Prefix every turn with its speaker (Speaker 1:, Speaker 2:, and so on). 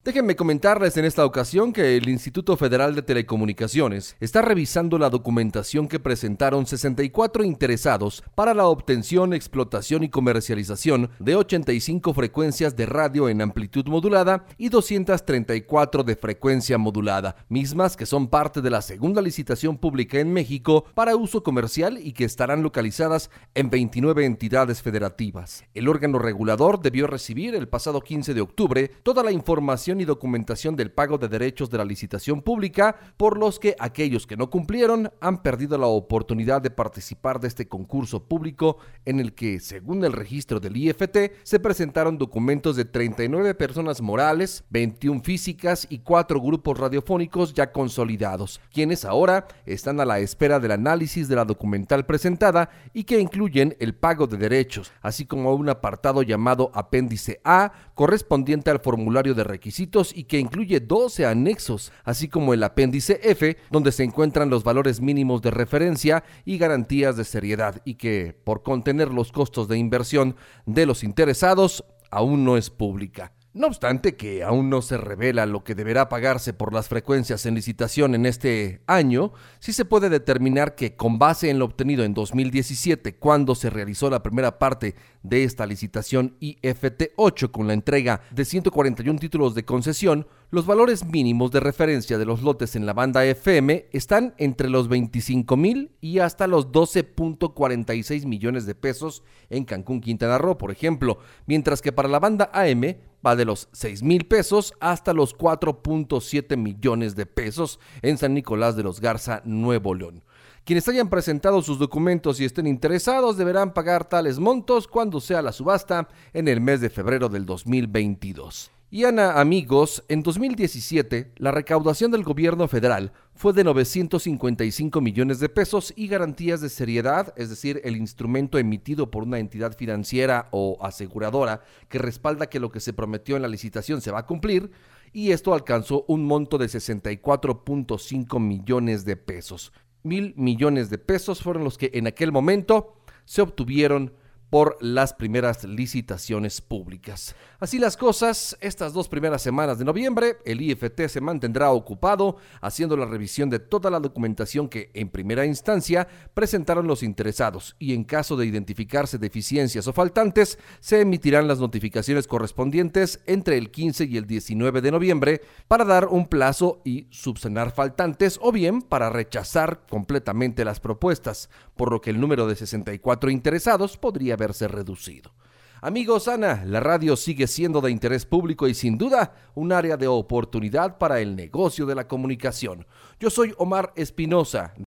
Speaker 1: Déjenme comentarles en esta ocasión que el Instituto Federal de Telecomunicaciones está revisando la documentación que presentaron 64 interesados para la obtención, explotación y comercialización de 85 frecuencias de radio en amplitud modulada y 234 de frecuencia modulada, mismas que son parte de la segunda licitación pública en México para uso comercial y que estarán localizadas en 29 entidades federativas. El órgano regulador debió recibir el pasado 15 de octubre toda la información y documentación del pago de derechos de la licitación pública, por los que aquellos que no cumplieron han perdido la oportunidad de participar de este concurso público en el que, según el registro del IFT, se presentaron documentos de 39 personas morales, 21 físicas y 4 grupos radiofónicos ya consolidados, quienes ahora están a la espera del análisis de la documental presentada y que incluyen el pago de derechos, así como un apartado llamado Apéndice A, correspondiente al formulario de requisitos y que incluye 12 anexos, así como el apéndice F, donde se encuentran los valores mínimos de referencia y garantías de seriedad, y que, por contener los costos de inversión de los interesados, aún no es pública. No obstante que aún no se revela lo que deberá pagarse por las frecuencias en licitación en este año, sí se puede determinar que, con base en lo obtenido en 2017, cuando se realizó la primera parte de esta licitación IFT-8 con la entrega de 141 títulos de concesión, los valores mínimos de referencia de los lotes en la banda FM están entre los 25,000 y hasta los 12.46 millones de pesos en Cancún, Quintana Roo, por ejemplo, mientras que para la banda AM va de los 6,000 pesos hasta los 4.7 millones de pesos en San Nicolás de los Garza, Nuevo León. Quienes hayan presentado sus documentos y estén interesados deberán pagar tales montos cuando sea la subasta en el mes de febrero del 2022. Y amigos, en 2017 la recaudación del gobierno federal fue de 955 millones de pesos y garantías de seriedad, es decir, el instrumento emitido por una entidad financiera o aseguradora que respalda que lo que se prometió en la licitación se va a cumplir, y esto alcanzó un monto de 64.5 millones de pesos. 1,000 millones de pesos fueron los que en aquel momento se obtuvieron por las primeras licitaciones públicas. Así las cosas, estas 2 primeras semanas de noviembre, el IFT se mantendrá ocupado haciendo la revisión de toda la documentación que en primera instancia presentaron los interesados, y en caso de identificarse deficiencias o faltantes, se emitirán las notificaciones correspondientes entre el 15 y el 19 de noviembre para dar un plazo y subsanar faltantes, o bien para rechazar completamente las propuestas, por lo que el número de 64 interesados podría verse reducido. Amigos, la radio sigue siendo de interés público y sin duda un área de oportunidad para el negocio de la comunicación. Yo soy Omar Espinosa.